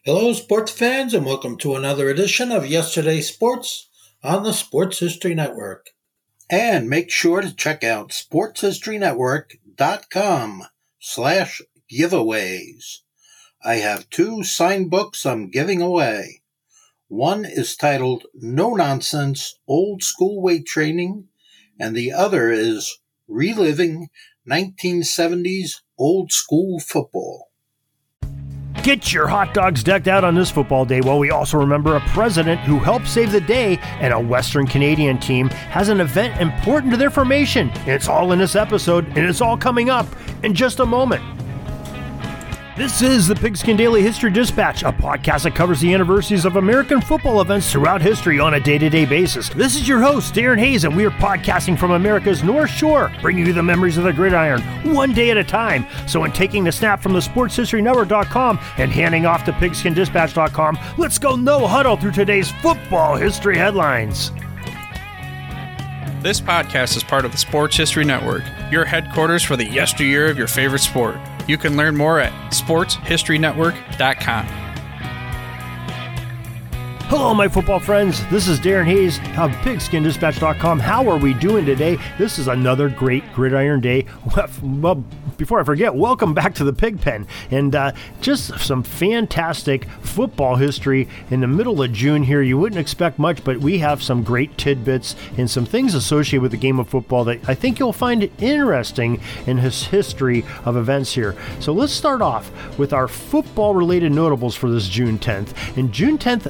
Hello, sports fans, and welcome to another edition of Yesterday's Sports on the Sports History Network. And make sure to check out sportshistorynetwork.com/giveaways. I have 2 signed books I'm giving away. One is titled No Nonsense Old School Weight Training, and the other is Reliving 1970s Old School Football. Get your hot dogs decked out on this football day while we also remember a president who helped save the day, and a Western Canadian team has an event important to their formation. It's all in this episode, and it's all coming up in just a moment. This is the Pigskin Daily History Dispatch, a podcast that covers the anniversaries of American football events throughout history on a day-to-day basis. This is your host, Darren Hayes, and we are podcasting from America's North Shore, bringing you the memories of the gridiron, one day at a time. So in taking the snap from the sportshistorynetwork.com and handing off to pigskindispatch.com, let's go no huddle through today's football history headlines. This podcast is part of the Sports History Network, your headquarters for the yesteryear of your favorite sport. You can learn more at sportshistorynetwork.com. Hello, my football friends. This is Darren Hayes of pigskindispatch.com. How are we doing today? This is another great gridiron day. Well, before I forget, welcome back to the Pig Pen. And just some fantastic football history in the middle of June here. You wouldn't expect much, but we have some great tidbits and some things associated with the game of football that I think you'll find interesting in his history of events here. So let's start off with our football-related notables for this June 10th. And June 10th,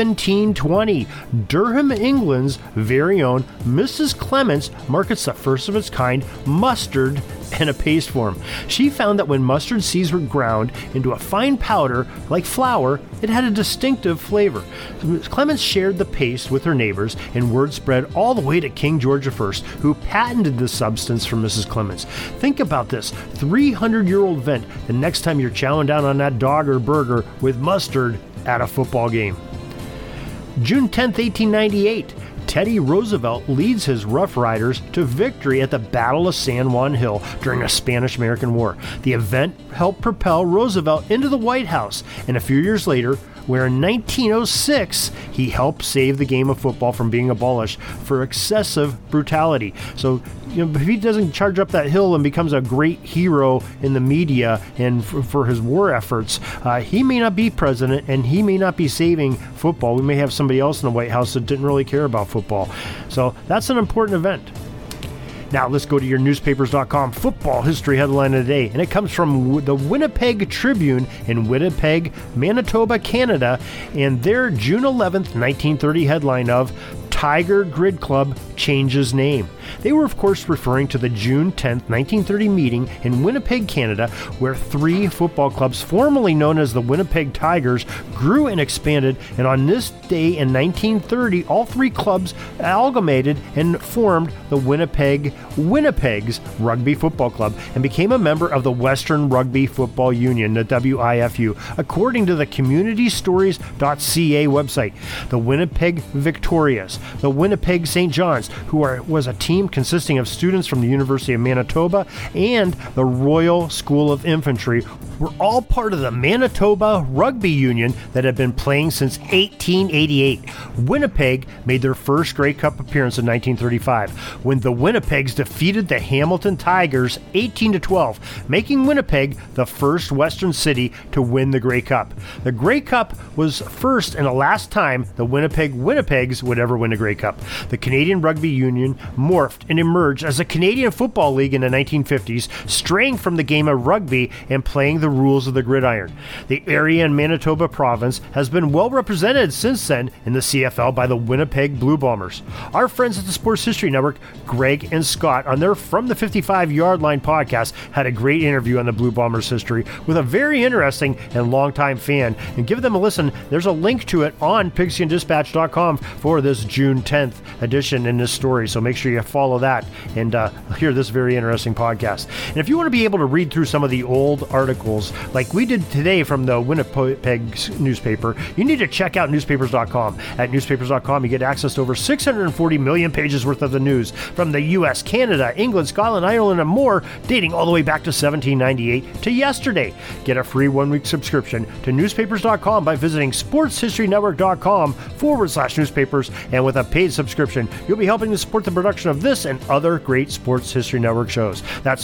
1720, Durham, England's very own Mrs. Clements markets the first of its kind mustard in a paste form. She found that when mustard seeds were ground into a fine powder like flour, it had a distinctive flavor. Clements shared the paste with her neighbors, and word spread all the way to King George I, who patented the substance for Mrs. Clements. Think about this, 300-year-old event the next time you're chowing down on that dog or burger with mustard at a football game. June 10th, 1898, Teddy Roosevelt leads his Rough Riders to victory at the Battle of San Juan Hill during the Spanish-American War. The event helped propel Roosevelt into the White House, and a few years later, where in 1906, he helped save the game of football from being abolished for excessive brutality. So, if he doesn't charge up that hill and becomes a great hero in the media and for his war efforts, he may not be president and he may not be saving football. We may have somebody else in the White House that didn't really care about football. So that's an important event. Now let's go to your newspapers.com football history headline of the day, and it comes from the Winnipeg Tribune in Winnipeg, Manitoba, Canada, and their June 11th, 1930 headline of Tiger Grid Club changes name. They were, of course, referring to the June 10th, 1930 meeting in Winnipeg, Canada, where 3 football clubs, formerly known as the Winnipeg Tigers, grew and expanded, and on this day in 1930, all 3 clubs amalgamated and formed the Winnipegs Rugby Football Club and became a member of the Western Rugby Football Union, the WIFU, according to the communitystories.ca website. The Winnipeg Victorias, the Winnipeg St. John's, was a team consisting of students from the University of Manitoba and the Royal School of Infantry, were all part of the Manitoba Rugby Union that had been playing since 1888. Winnipeg made their first Grey Cup appearance in 1935 when the Winnipegs defeated the Hamilton Tigers 18-12, making Winnipeg the first Western city to win the Grey Cup. The Grey Cup was first and the last time the Winnipeg Winnipegs would ever win a Grey Cup. The Canadian Rugby Union morphed and emerged as a Canadian Football League in the 1950s, straying from the game of rugby and playing the rules of the gridiron. The area in Manitoba province has been well represented since then in the CFL by the Winnipeg Blue Bombers. Our friends at the Sports History Network, Greg and Scott, on their From the 55-Yard Line podcast, had a great interview on the Blue Bombers history with a very interesting and longtime fan. And give them a listen. There's a link to it on pigskindispatch.com for this June June 10th edition in this story. So make sure you follow that and hear this very interesting podcast. And if you want to be able to read through some of the old articles like we did today from the Winnipeg newspaper, you need to check out newspapers.com. At newspapers.com, you get access to over 640 million pages worth of the news from the U.S., Canada, England, Scotland, Ireland, and more, dating all the way back to 1798 to yesterday. Get a free one-week subscription to newspapers.com by visiting sportshistorynetwork.com/newspapers, and with a paid subscription, you'll be helping to support the production of this and other great Sports History Network shows. That's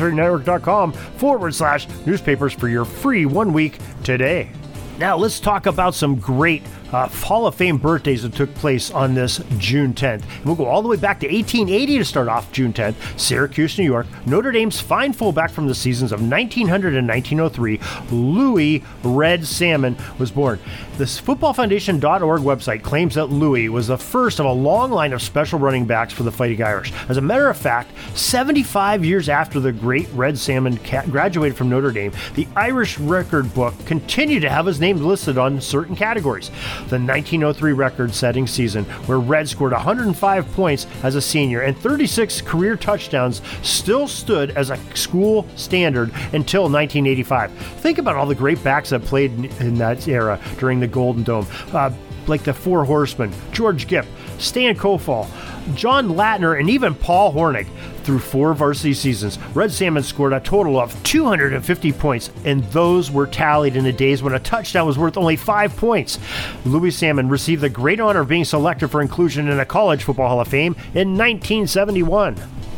sportshistorynetwork.com/newspapers for your free 1 week today. Now let's talk about some great Hall of Fame birthdays that took place on this June 10th. And we'll go all the way back to 1880 to start off June 10th. Syracuse, New York. Notre Dame's fine fullback from the seasons of 1900 and 1903, Louis Red Salmon, was born. This footballfoundation.org website claims that Louis was the first of a long line of special running backs for the Fighting Irish. As a matter of fact, 75 years after the great Red Salmon graduated from Notre Dame, the Irish record book continued to have his name listed on certain categories. The 1903 record-setting season, where Red scored 105 points as a senior and 36 career touchdowns, still stood as a school standard until 1985. Think about all the great backs that played in that era during the Golden Dome, like the Four Horsemen, George Gipp, Stan Kofal, John Latner, and even Paul Hornig. Through 4 varsity seasons, Red Salmon scored a total of 250 points, and those were tallied in the days when a touchdown was worth only 5 points. Louis Salmon received the great honor of being selected for inclusion in the College Football Hall of Fame in 1971.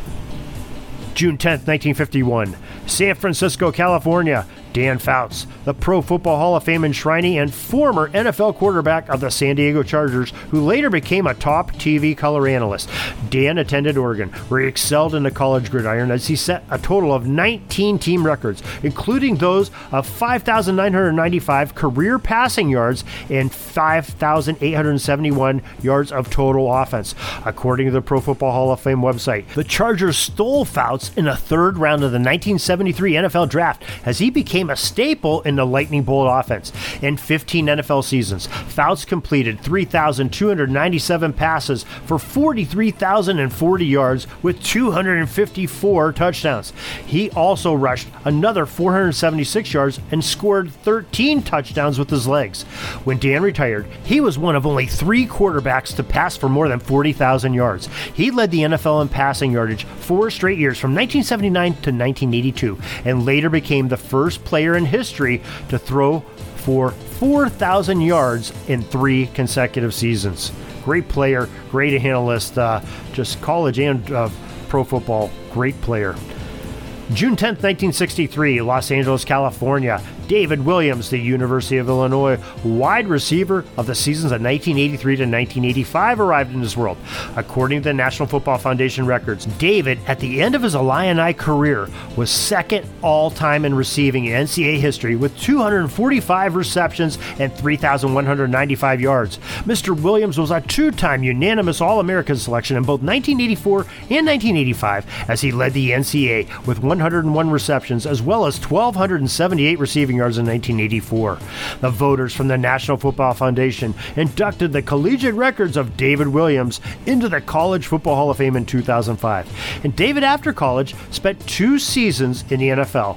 June 10th, 1951, San Francisco, California. Dan Fouts, the Pro Football Hall of Fame enshrinee and former NFL quarterback of the San Diego Chargers, who later became a top TV color analyst. Dan attended Oregon, where he excelled in the college gridiron as he set a total of 19 team records, including those of 5,995 career passing yards and 5,871 yards of total offense. According to the Pro Football Hall of Fame website, the Chargers stole Fouts in the third round of the 1973 NFL Draft as he became a staple in the Lightning Bolt offense. In 15 NFL seasons, Fouts completed 3,297 passes for 43,040 yards with 254 touchdowns. He also rushed another 476 yards and scored 13 touchdowns with his legs. When Dan retired, he was one of only 3 quarterbacks to pass for more than 40,000 yards. He led the NFL in passing yardage 4 straight years from 1979 to 1982, and later became the first player in history to throw for 4,000 yards in 3 consecutive seasons. Great player, great analyst, just college and pro football, great player. June 10th, 1963, Los Angeles, California. David Williams, the University of Illinois wide receiver of the seasons of 1983 to 1985, arrived in this world. According to the National Football Foundation records, David, at the end of his Illini career, was second all-time in receiving in NCAA history with 245 receptions and 3,195 yards. Mr. Williams was a 2-time unanimous All-American selection in both 1984 and 1985 as he led the NCAA with 101 receptions as well as 1,278 receiving yards in 1984. The voters from the National Football Foundation inducted the collegiate records of David Williams into the College Football Hall of Fame in 2005. And David, after college, spent 2 seasons in the NFL,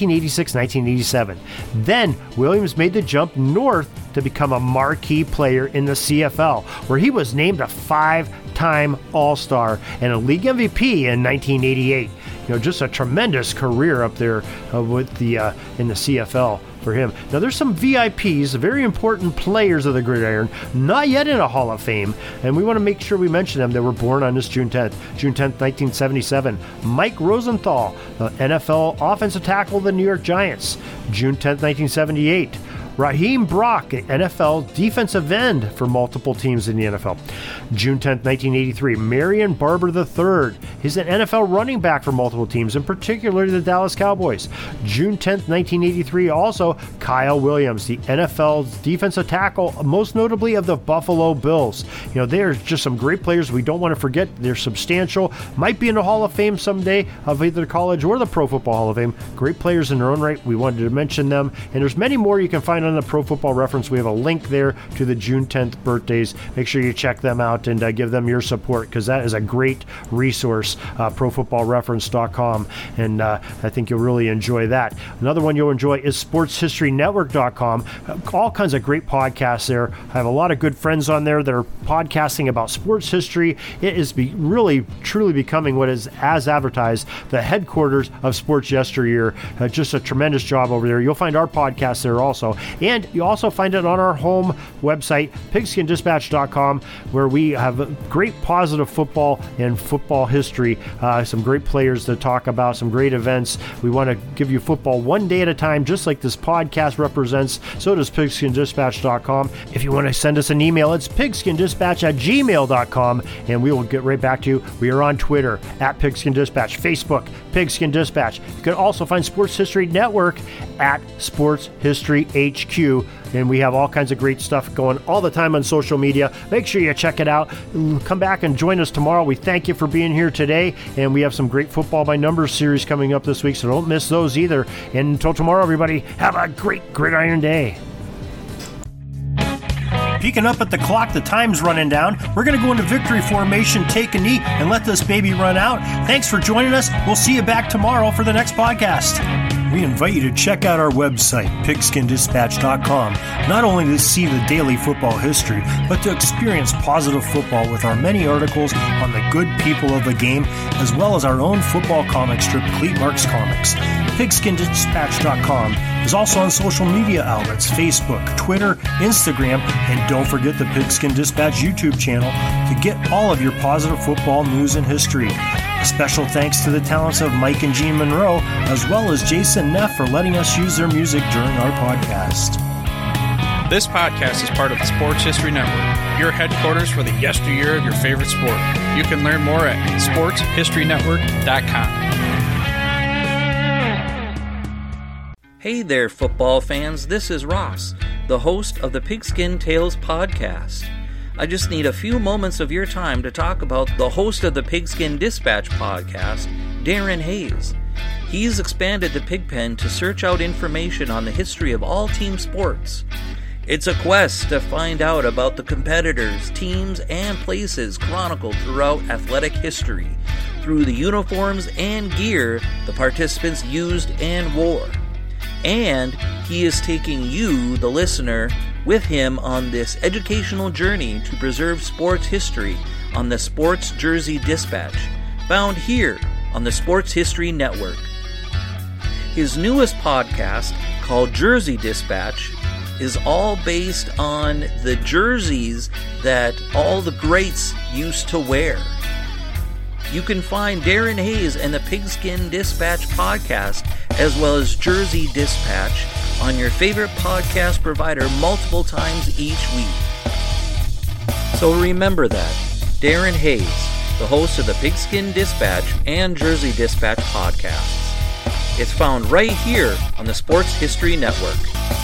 1986-1987. Then Williams made the jump north to become a marquee player in the CFL, where he was named a 5-time All-Star and a league MVP in 1988. Just a tremendous career up there with the in the CFL for him. Now, there's some VIPs, very important players of the gridiron, not yet in a Hall of Fame, and we want to make sure we mention them that were born on this June 10th. June 10th, 1977, Mike Rosenthal, the NFL offensive tackle of the New York Giants. June 10th, 1978, Raheem Brock, an NFL defensive end for multiple teams in the NFL. June 10th, 1983, Marion Barber III. He's an NFL running back for multiple teams, in particular the Dallas Cowboys. June 10th, 1983, also Kyle Williams, the NFL's defensive tackle, most notably of the Buffalo Bills. There's just some great players we don't want to forget. They're substantial, might be in the Hall of Fame someday of either the college or the Pro Football Hall of Fame. Great players in their own right. We wanted to mention them, and there's many more you can find on on the Pro Football Reference. We have a link there to the June 10th birthdays. Make sure you check them out and give them your support, because that is a great resource, profootballreference.com, and I think you'll really enjoy that. Another one you'll enjoy is sportshistorynetwork.com. All kinds of great podcasts there. I have a lot of good friends on there that are podcasting about sports history. It is really, truly becoming what is, as advertised, the headquarters of sports yesteryear. Just a tremendous job over there. You'll find our podcast there also. And you also find it on our home website, pigskindispatch.com, where we have great positive football and football history. Some great players to talk about, some great events. We want to give you football one day at a time, just like this podcast represents. So does pigskindispatch.com. If you want to send us an email, it's pigskindispatch@gmail.com, and we will get right back to you. We are on Twitter at Pigskin Dispatch, Facebook, Pigskin Dispatch. You can also find Sports History Network at Sports History HQ, and we have all kinds of great stuff going all the time on social media. Make sure you check it out. Come back and join us tomorrow. We thank you for being here today, and we have some great Football by Numbers series coming up this week, so don't miss those either. And until tomorrow, everybody, have a great Gridiron Day. Peeking up at the clock, the time's running down. We're going to go into victory formation, take a knee, and let this baby run out. Thanks for joining us. We'll see you back tomorrow for the next podcast. We invite you to check out our website, pigskindispatch.com, not only to see the daily football history, but to experience positive football with our many articles on the good people of the game, as well as our own football comic strip, Cleat Marks Comics. Pigskindispatch.com is also on social media outlets, Facebook, Twitter, Instagram, and don't forget the Pigskin Dispatch YouTube channel to get all of your positive football news and history. A special thanks to the talents of Mike and Jean Monroe, as well as Jason Neff, for letting us use their music during our podcast. This podcast is part of the Sports History Network, your headquarters for the yesteryear of your favorite sport. You can learn more at sportshistorynetwork.com. Hey there, football fans. This is Ross, the host of the Pigskin Tales podcast. I just need a few moments of your time to talk about the host of the Pigskin Dispatch podcast, Darren Hayes. He's expanded the Pigpen to search out information on the history of all team sports. It's a quest to find out about the competitors, teams, and places chronicled throughout athletic history, through the uniforms and gear the participants used and wore. And he is taking you, the listener, with him on this educational journey to preserve sports history on the Sports Jersey Dispatch, found here on the Sports History Network. His newest podcast, called Jersey Dispatch, is all based on the jerseys that all the greats used to wear. You can find Darren Hayes and the Pigskin Dispatch podcast, as well as Jersey Dispatch, on your favorite podcast provider multiple times each week. So remember that, Darren Hayes, the host of the Pigskin Dispatch and Jersey Dispatch podcasts. It's found right here on the Sports History Network.